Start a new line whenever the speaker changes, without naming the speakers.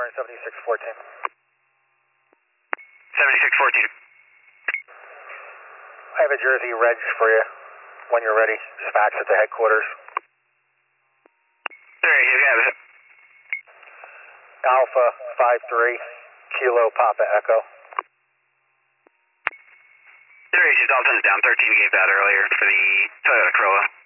turn 7614.
7614.
I have a Jersey reg for you when you're ready. Just fax at the headquarters.
Alright, you got it.
Alpha 53, Kilo Papa Echo.
Alright, she's Dalton's down. 13 gave that earlier for the Toyota Corolla.